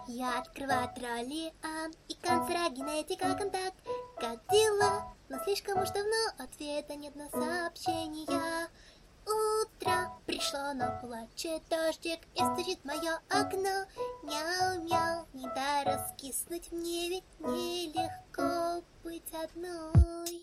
Я открываю тролли, и канцерогенетика контакт. Как дела? Но слишком уж давно ответа нет на сообщения. Утро пришло, но плачет дождик и стучит в мое окно. Мяу-мяу, не дай раскиснуть, мне ведь нелегко быть одной.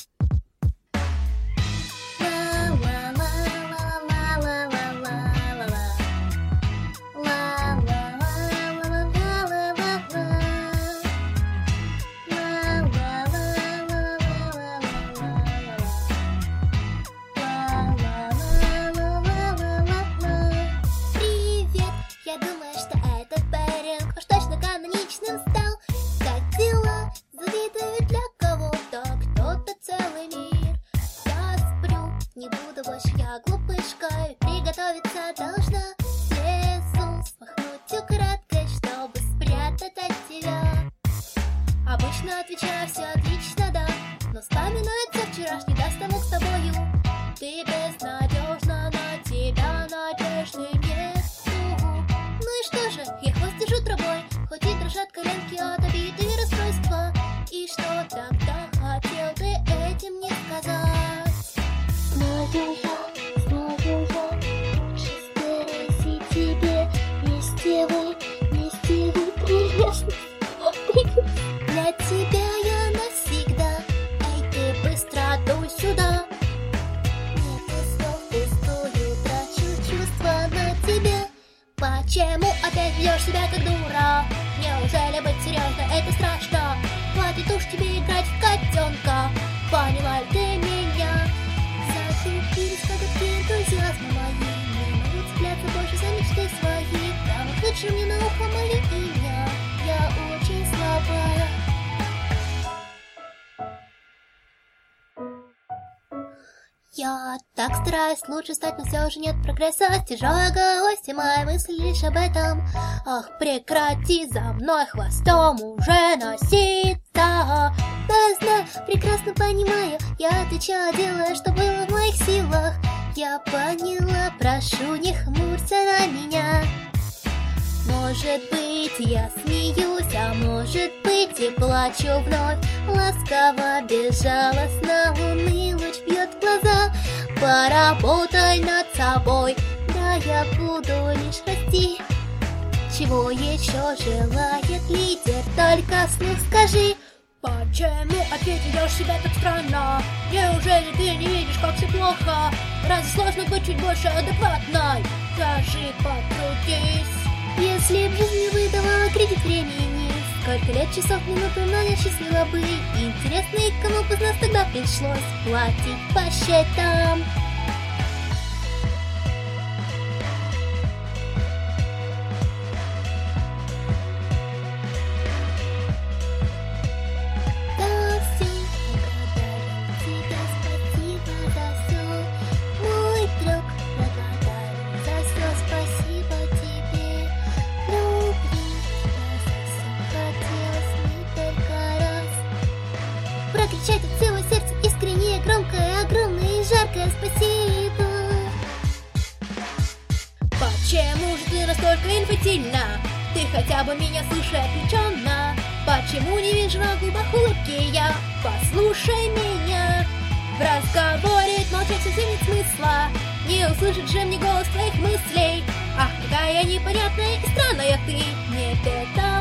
Стал, как дела? Завидую для кого-то, кто-то целый мир. Я сплю, не буду больше я глупышкой, приготовиться должна. Слезу, смахнуть украдкой, чтобы спрятать от тебя. Обычно отвечаю, все отлично, да, но вспоминается вчерашний доставок с тобою. Ты безнадежна, на тебя надежды нет. Ну и что же, я хвост держу травой, хоть и дрожат коленки от обид и расстройства. И что тогда хотел ты этим мне сказать? Знаю я, лучше стереси тебе. Вместе вы прелестны. Для тебя я навсегда. Эй, ты быстро дуй сюда. Нету слов, пустую трачу чувства на тебя. Почему опять ведешь себя как дура? Неужели быть серьезно это страшно? Хватит уж тебе играть в котенка. Поняла ли ты меня? Затупились коготки энтузиазма мои. Не могу цепляться больше за мечты свои. Промахнуть же мне на ухо мое имя. Я очень слабая. Я так стараюсь лучше стать, но все же нет прогресса. С тяжелой головой все мои мысли лишь об этом. Ах, прекрати за мной хвостом уже носиться. Да, знаю, прекрасно понимаю. Я отвечала, делая, что было в моих силах. Я поняла, прошу, не хмурься на меня. Может быть, я смеюсь, а может быть и плачу вновь. Ласково, безжалостно лунный луч бьет в глаза. Поработай над собой, да я буду лишь расти. Чего еще желает лидер, только вслух скажи. Почему опять ведешь себя так странно? Неужели ты не видишь, как все плохо? Разве сложно быть чуть больше адекватной? Скажи, покрутись. Если б жизнь не выдавала кредит времени, сколько лет, часов, минут, но я счастлива быть. Интересно, и кому бы из нас тогда пришлось платить по счетам? Да, все, благодарю тебя, спасибо за все. Мой друг, благодарю за все, спасибо тебе. Прокричать от всего сердца искренне, громкое, огромное и жаркое спасибо. Почему же ты настолько инфантильна? Ты хотя бы меня слушай отвлеченно. Почему не вижу на губах улыбки я? Послушай меня. В разговоре молчать совсем нет смысла. Не услышит же мне голос твоих мыслей. Ах, какая непонятная и странная ты. Нет, это